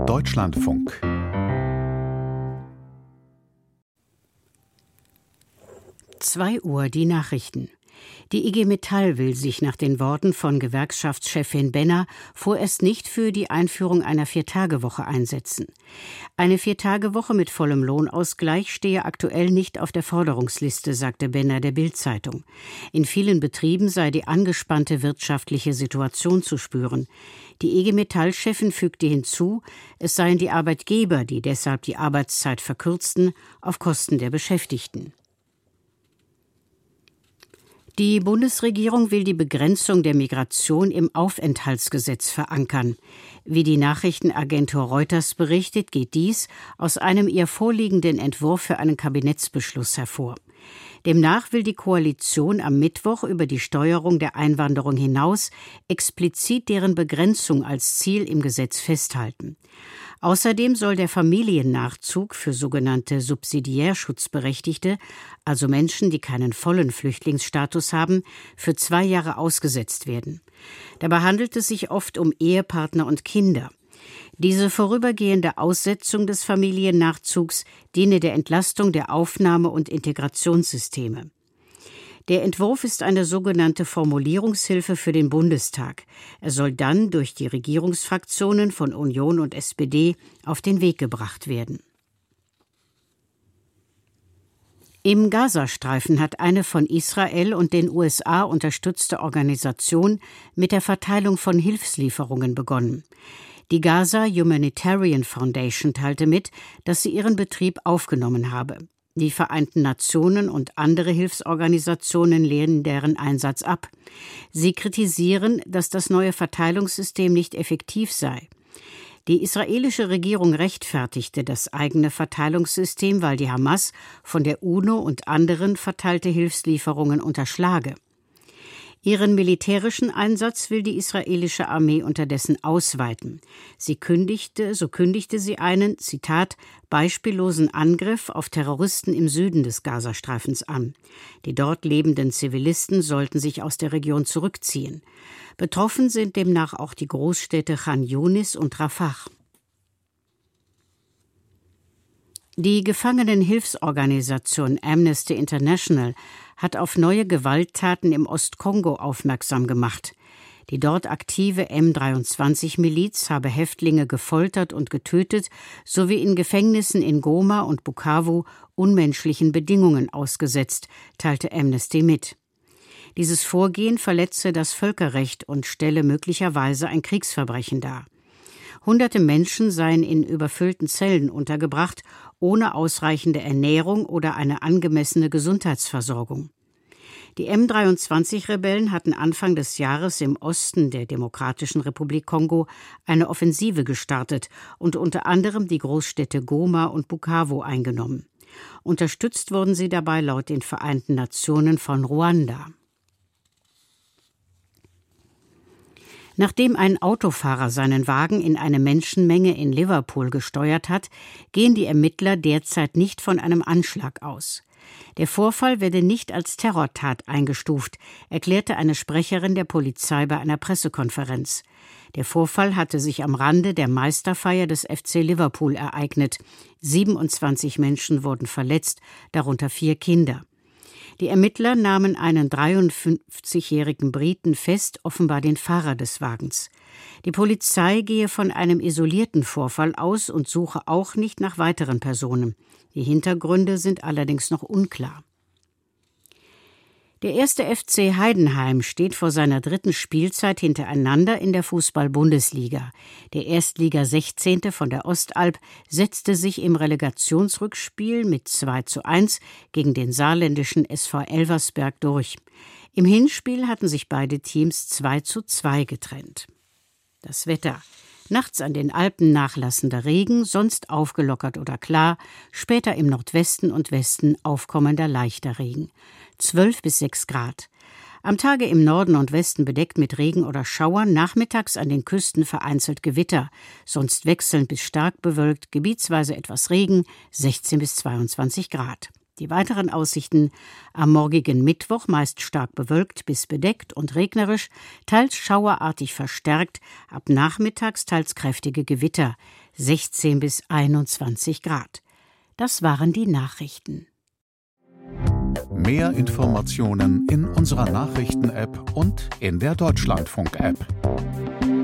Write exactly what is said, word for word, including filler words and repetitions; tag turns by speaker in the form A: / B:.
A: Deutschlandfunk.
B: zwei Uhr die Nachrichten. Die I G Metall will sich nach den Worten von Gewerkschaftschefin Benner vorerst nicht für die Einführung einer Viertagewoche einsetzen. Eine Viertagewoche mit vollem Lohnausgleich stehe aktuell nicht auf der Forderungsliste, sagte Benner der Bild-Zeitung. In vielen Betrieben sei die angespannte wirtschaftliche Situation zu spüren. Die I G Metall-Chefin fügte hinzu, es seien die Arbeitgeber, die deshalb die Arbeitszeit verkürzten, auf Kosten der Beschäftigten. Die Bundesregierung will die Begrenzung der Migration im Aufenthaltsgesetz verankern. Wie die Nachrichtenagentur Reuters berichtet, geht dies aus einem ihr vorliegenden Entwurf für einen Kabinettsbeschluss hervor. Demnach will die Koalition am Mittwoch über die Steuerung der Einwanderung hinaus explizit deren Begrenzung als Ziel im Gesetz festhalten. Außerdem soll der Familiennachzug für sogenannte Subsidiärschutzberechtigte, also Menschen, die keinen vollen Flüchtlingsstatus haben, für zwei Jahre ausgesetzt werden. Dabei handelt es sich oft um Ehepartner und Kinder. Diese vorübergehende Aussetzung des Familiennachzugs diene der Entlastung der Aufnahme- und Integrationssysteme. Der Entwurf ist eine sogenannte Formulierungshilfe für den Bundestag. Er soll dann durch die Regierungsfraktionen von Union und S P D auf den Weg gebracht werden. Im Gazastreifen hat eine von Israel und den U S A unterstützte Organisation mit der Verteilung von Hilfslieferungen begonnen. Die Gaza Humanitarian Foundation teilte mit, dass sie ihren Betrieb aufgenommen habe. Die Vereinten Nationen und andere Hilfsorganisationen lehnen deren Einsatz ab. Sie kritisieren, dass das neue Verteilungssystem nicht effektiv sei. Die israelische Regierung rechtfertigte das eigene Verteilungssystem, weil die Hamas von der UNO und anderen verteilte Hilfslieferungen unterschlage. Ihren militärischen Einsatz will die israelische Armee unterdessen ausweiten. Sie kündigte, so kündigte sie einen, Zitat, beispiellosen Angriff auf Terroristen im Süden des Gazastreifens an. Die dort lebenden Zivilisten sollten sich aus der Region zurückziehen. Betroffen sind demnach auch die Großstädte Chan Yunis und Rafah. Die Gefangenenhilfsorganisation Amnesty International hat auf neue Gewalttaten im Ostkongo aufmerksam gemacht. Die dort aktive M dreiundzwanzig Miliz habe Häftlinge gefoltert und getötet, sowie in Gefängnissen in Goma und Bukavu unmenschlichen Bedingungen ausgesetzt, teilte Amnesty mit. Dieses Vorgehen verletze das Völkerrecht und stelle möglicherweise ein Kriegsverbrechen dar. Hunderte Menschen seien in überfüllten Zellen untergebracht, ohne ausreichende Ernährung oder eine angemessene Gesundheitsversorgung. Die M dreiundzwanzig-Rebellen hatten Anfang des Jahres im Osten der Demokratischen Republik Kongo eine Offensive gestartet und unter anderem die Großstädte Goma und Bukavu eingenommen. Unterstützt wurden sie dabei laut den Vereinten Nationen von Ruanda. Nachdem ein Autofahrer seinen Wagen in eine Menschenmenge in Liverpool gesteuert hat, gehen die Ermittler derzeit nicht von einem Anschlag aus. Der Vorfall werde nicht als Terrortat eingestuft, erklärte eine Sprecherin der Polizei bei einer Pressekonferenz. Der Vorfall hatte sich am Rande der Meisterfeier des F C Liverpool ereignet. siebenundzwanzig Menschen wurden verletzt, darunter vier Kinder. Die Ermittler nahmen einen dreiundfünfzigjährigen Briten fest, offenbar den Fahrer des Wagens. Die Polizei gehe von einem isolierten Vorfall aus und suche auch nicht nach weiteren Personen. Die Hintergründe sind allerdings noch unklar. Der erste F C Heidenheim steht vor seiner dritten Spielzeit hintereinander in der Fußball-Bundesliga. Der Erstliga-Sechzehnte von der Ostalb setzte sich im Relegationsrückspiel mit zwei zu eins gegen den saarländischen S V Elversberg durch. Im Hinspiel hatten sich beide Teams zwei zu zwei getrennt. Das Wetter. Nachts an den Alpen nachlassender Regen, sonst aufgelockert oder klar, später im Nordwesten und Westen aufkommender leichter Regen. zwölf bis sechs Grad. Am Tage im Norden und Westen bedeckt mit Regen oder Schauern, nachmittags an den Küsten vereinzelt Gewitter, sonst wechselnd bis stark bewölkt, gebietsweise etwas Regen, sechzehn bis zweiundzwanzig Grad. Die weiteren Aussichten: am morgigen Mittwoch meist stark bewölkt bis bedeckt und regnerisch, teils schauerartig verstärkt, ab nachmittags teils kräftige Gewitter, sechzehn bis einundzwanzig Grad. Das waren die Nachrichten.
A: Mehr Informationen in unserer Nachrichten-App und in der Deutschlandfunk-App.